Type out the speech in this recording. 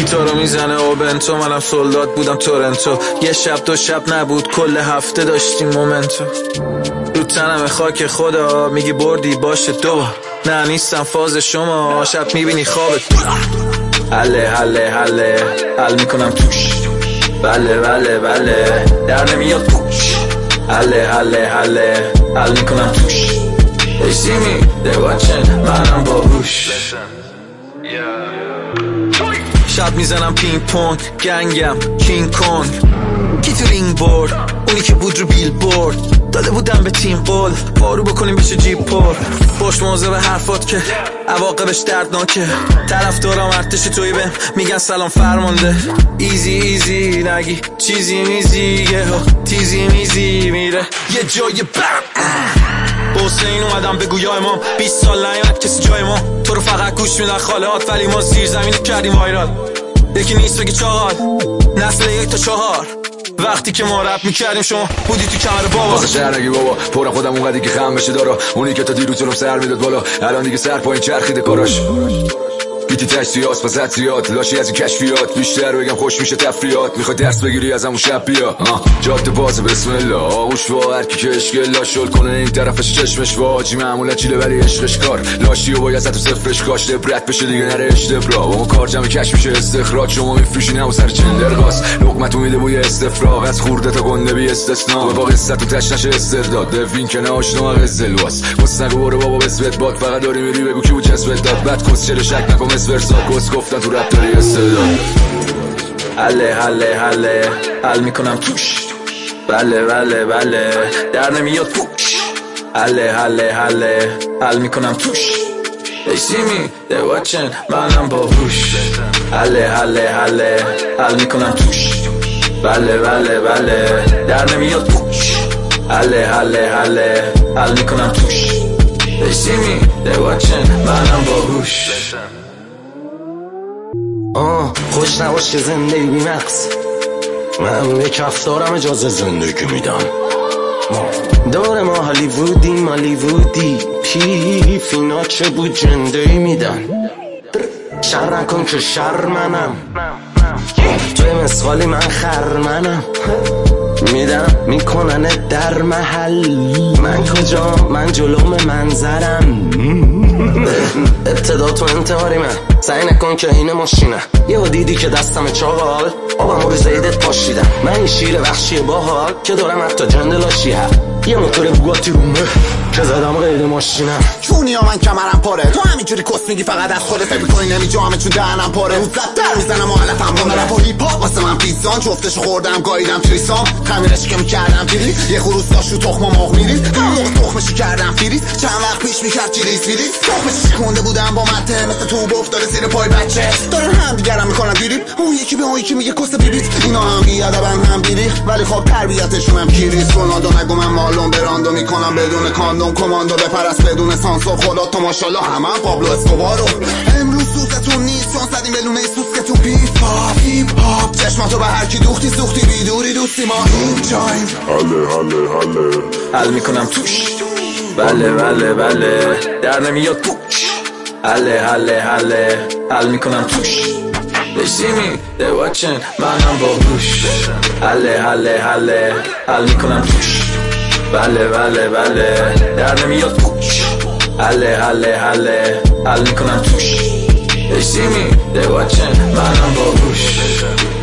بیتا رو میزنه و بنتو، منم سولداد بودم تورنتو. یه شب دو شب نبود، کل هفته داشتیم مومنتو. رو تنم خاک خدا، میگی بردی باشه دو. نه نیستم فاز شما، شب میبینی خوابت. حله حله حله حل میکنم توش. بله بله بله در نمیاد پوش. حله حله حله حل میکنم توش. They see me, they watching, منم باهوش. شب میزنم پینگ پونگ، گنگم کینگ کونگ. کی تو رینگ بورد، اونی که بود رو بیل بورد. داده بودم به تیم قول، بارو بکنیم بشه جیب پر. پشت موزه به حرفات که عواقبش دردناکه. طرفدارم ارتش توی بهم میگن سلام فرمانده. ایزی ایزی نگی چیزی میزی، یه ها تیزی میزی میره یه جای برم. حسین اومدم بگو یا امام، 20 سال نیامد کسی جای ما. تو رو فقط گوش میدن خالهات، ولی ما زیر زمین کردیم وایرال. یکی نیست بگی چاقال، نسل 1 تا 4. وقتی که ما رپ میکردیم شما بودی تو کمر بابا. واسه شهر نگی بابا، پورم خودم اونقدی که خم بشه دارا. اونی که تا دیروز جلوم سر میداد بالا، الان دیگه سر پایین چرخیده کاراش. بیتی تشتیات پس حدسیات، لاشی از این کشفیات. بیشتر بگم خوش میشه تفریات، میخوای درس بگیری از همون شب بیا. جاده باز بسم الله، آغوش وا هر کی که اشکلا شل کنه این طرفش چشمش واجی. معمولا چیله ولی عشقش کار، لاشی و باید تو صفرش کاش لبرت بشه دیگه نره اشتبرا. اون کار جمع کش میشه استخراج، شما میفروشین همون سر چندرگاس. لقمت میده بوی استفراغ، از خورده تا گنده بی استثنا. با قصت و تش نشه استرداد، دوین که ناشنا قزلواس. واسه نگو برو بابا بسوت باد، فقط داری میری بگو کی بود چسبت داد. بعد کس چه شک نکن ورسا کس گفتن تو رپ داری استعداد. حله حله حله حل میکنم توش. بله بله بله در نمیاد پوش. حله حله حله حل میکنم توش. They see me, they watching, منم باهوش. حله حله حله حل میکنم توش. بله بله بله در نمیاد پوش. حله حله حله حل میکنم توش. They see me, they watching, منم باهوش. خوش نباش که زندگی بی مقص، من یک هفتارم اجازه زندگی میدم. دور ما هالیوودی پیفینا چه بود جندهی میدن. شر نکن که شر منم، توی مسخالی من خرمنم. میدم میکنن در محل، من کجا من جلوم منظرم. ابتدا تو انتحاری من، سعی نکن که این ماشینه. یه دیدی که دستم چاقال، آبم رو زیدت پاشیدم. من این شیر وحشی باحال که دارم حتی جندلاشی ها. یه موتور بوگاتی رومه که زدم غیر ماشینم. چونی ها من کمرم پاره، تو همینجوری کس میگی فقط از خودت فکر میکنی نمیجامه چون دهنم پاره. روز زد در میزنم و حالتم با رپ و هیپ هاپ واسه من پیزان. جفتش خوردم گاییدم تریسام، خمیرش که میکردم فریز. یه خروس داشت رو تخم مرغ میریز، همون موقع تخمشو کردم فریز. چند وقت پیش میکرد چیلیز فریز، تخمش شکونده بودم با مته مثل تو افتاده زیر پای بچه. دارن هم دیگرم میکنن دیریب، اون یکی به اون یکی میگه کس بیبیت. اینا هم بیادبن هم بیریخ، ولی خب تربیتشون هم کیریز. رونالدو نگو من مالون براندو میکنم بدون کاندوم. کماندو بپرست بدون سانسور، خدا تو ماشاءالله همه پابلو اسکوبارو. امروز سوزتون نیست چون زدیم بلونه سوسکتون. هیپ هاپ چشماتو به هر کی دوختی سوختی، بیدوری دوستی ما این جایم. حله حله حله حل میکنم توش. بله بله بله در نمیاد پوش. حله حله حله حل میکنم توش. They see me, they watching, منم باهوش. حله حله حله حل میکنم توش. بله بله بله در نمیاد پوش. حله حله حله حل میکنم توش. They see me, they watching, منم باهوش.